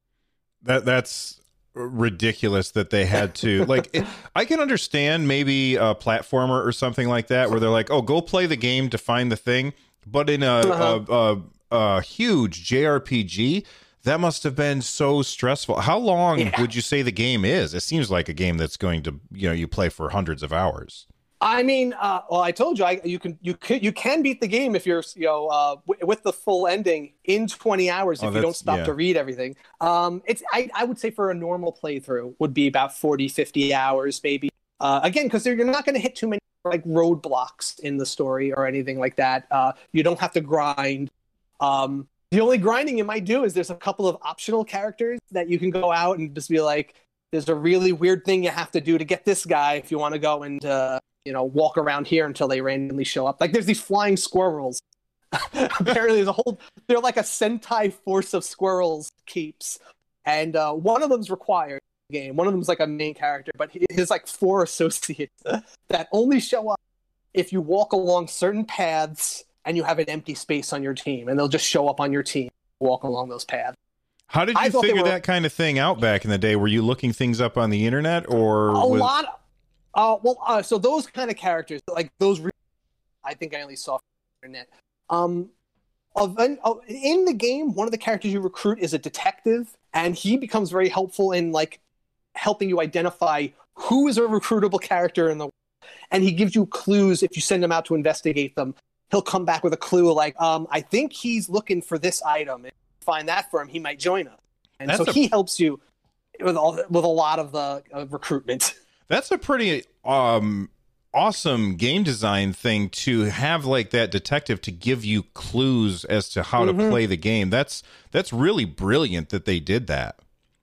That that's ridiculous that they had to like it, I can understand maybe a platformer or something like that where they're like, oh, go play the game to find the thing, but in a, uh-huh. a, a, a huge J R P G that must have been so stressful. How long yeah. would you say the game is? It seems like a game that's going to, you know, you play for hundreds of hours. I mean, uh, well, I told you, I, you can you can you can beat the game if you're, you know, uh, w- with the full ending in twenty hours if oh, you don't stop yeah. to read everything. Um, it's I, I would say for a normal playthrough would be about forty, fifty hours maybe. Uh, again, because you're not going to hit too many like roadblocks in the story or anything like that. Uh, you don't have to grind. Um, the only grinding you might do is there's a couple of optional characters that you can go out and just be like, there's a really weird thing you have to do to get this guy if you want to go and uh, you know, walk around here until they randomly show up. Like there's these flying squirrels. Apparently there's a whole, they're like a Sentai force of squirrels keeps. And uh, one of them's required in the game. One of them's like a main character, but he has like four associates that only show up if you walk along certain paths and you have an empty space on your team. And they'll just show up on your team, walk along those paths. How did you figure were, that kind of thing out back in the day? Were you looking things up on the internet or? A was... lot. Of, Uh, well, uh, so those kind of characters, like those, re- I think I only saw on the internet. Um, of, uh, in the game, one of the characters you recruit is a detective, and he becomes very helpful in like helping you identify who is a recruitable character in the world. And he gives you clues if you send him out to investigate them. He'll come back with a clue like, um, I think he's looking for this item. If you find that for him, he might join us. And That's so a- he helps you with all with a lot of the uh, recruitment. That's a pretty um, awesome game design thing to have, like that detective to give you clues as to how mm-hmm. to play the game. That's that's really brilliant that they did that.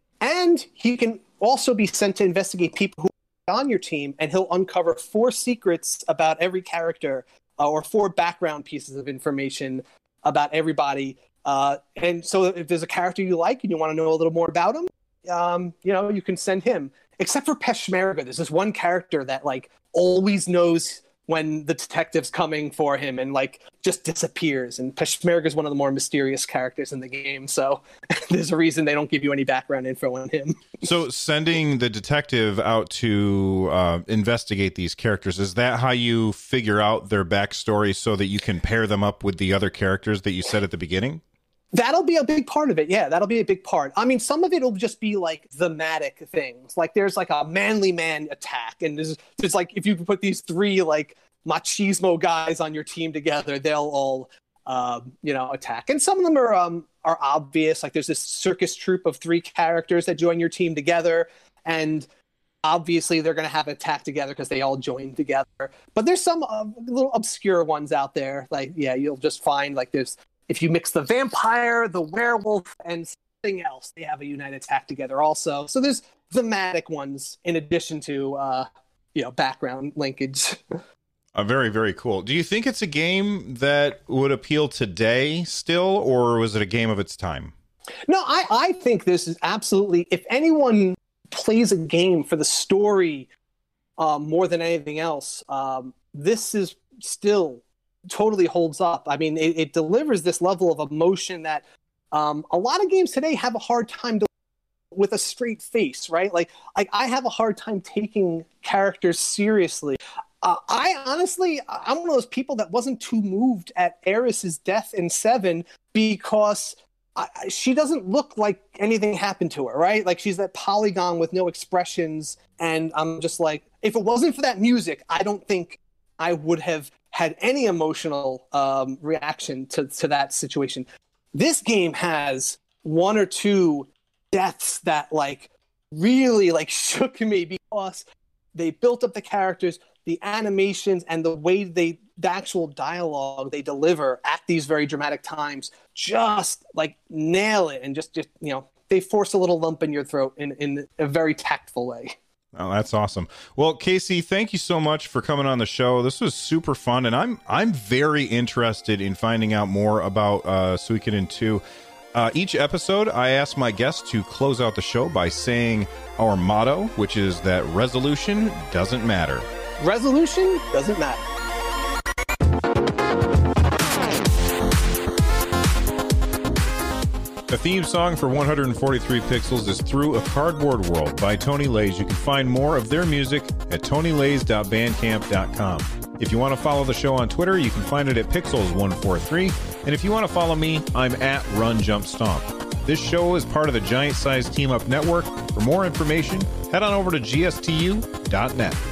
And he can also be sent to investigate people who are on your team, and he'll uncover four secrets about every character uh, or four background pieces of information about everybody. Uh, and so if there's a character you like and you want to know a little more about him, um, you know, you can send him. Except for Peshmerga, there's this one character that like always knows when the detective's coming for him and like just disappears. And Peshmerga is one of the more mysterious characters in the game, so there's a reason they don't give you any background info on him. So sending the detective out to uh, investigate these characters, is that how you figure out their backstory so that you can pair them up with the other characters that you said at the beginning? That'll be a big part of it. Yeah, that'll be a big part. I mean, some of it will just be like thematic things. Like there's like a manly man attack. And there's, there's like, if you put these three like machismo guys on your team together, they'll all, um, you know, attack. And some of them are, um, are obvious. Like there's this circus troupe of three characters that join your team together. And obviously they're going to have an attack together because they all join together. But there's some uh, little obscure ones out there. Like, yeah, you'll just find like there's, if you mix the vampire, the werewolf, and something else, they have a united attack together also. So there's thematic ones in addition to, uh, you know, background linkage. Uh, very, very cool. Do you think it's a game that would appeal today still, or was it a game of its time? No, I, I think this is absolutely, if anyone plays a game for the story um, more than anything else, um, this is still totally holds up. I mean, it, it delivers this level of emotion that um, a lot of games today have a hard time to with a straight face, right? Like, like I have a hard time taking characters seriously. Uh, I honestly, I'm one of those people that wasn't too moved at Aeris's death in seven because I, she doesn't look like anything happened to her, right? Like she's that polygon with no expressions. And I'm just like, if it wasn't for that music, I don't think I would have had any emotional um, reaction to, to that situation. This game has one or two deaths that like really like shook me because they built up the characters, the animations, and the way they the actual dialogue they deliver at these very dramatic times just like nail it, and just just you know they force a little lump in your throat in in a very tactful way. Oh, that's awesome. Well, Casey, thank you so much for coming on the show. This was super fun, and I'm I'm very interested in finding out more about uh, Suikoden two. Uh, each episode, I ask my guests to close out the show by saying our motto, which is that resolution doesn't matter. Resolution doesn't matter. The theme song for one forty-three Pixels is Through a Cardboard World by Tony Lays. You can find more of their music at tony lays dot bandcamp dot com. If you want to follow the show on Twitter, you can find it at pixels one forty-three. And if you want to follow me, I'm at Run Jump Stomp. This show is part of the Giant Size Team Up Network. For more information, head on over to G S T U dot net.